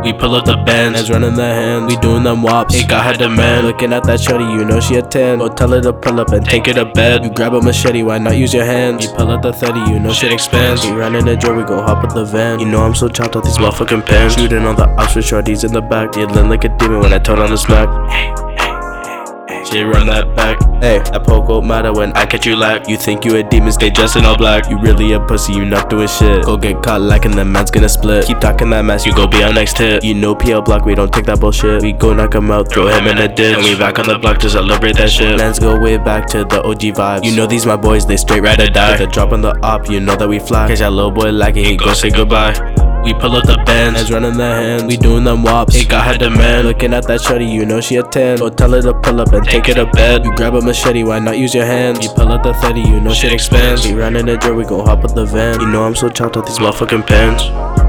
We pull up the bands, hands running the hand. We doing them wops, ain't got her demand. Looking at that shorty, you know she a 10. Go tell her to pull up and take her to bed. You grab a machete, why not use your hands? You pull out the 30, you know shit expands. We run in the door, we go hop with the van. You know I'm so chopped out these motherfucking pants. Shooting on the ops with shorties in the back. Yelling like a demon when I told on the smack. She run that back. Hey, that poke won't matter when I catch you lack. You think you a demon, stay dressed in all black. You really a pussy, you not doing shit. Go get caught lacking, the man's gonna split. Keep talking that mess, you go be our next hit. You know PL Block, we don't take that bullshit. We go knock him out, throw him in a ditch. And we back on the block to celebrate that shit. Man's go way back to the OG vibes. You know these my boys, they straight ride or die. With the drop on the op, you know that we fly. Catch that little boy lacking, he go say goodbye. We pull up the bands, hands running the hand. We doing them wops, ain't got her demand. Looking at that shorty, you know she a 10. Go tell her to pull up and take her to bed. You grab a machete, why not use your hands? You pull out the 30, you know shit expands. We run in the door, we go hop with the van. You know I'm so chopped out these motherfucking pants.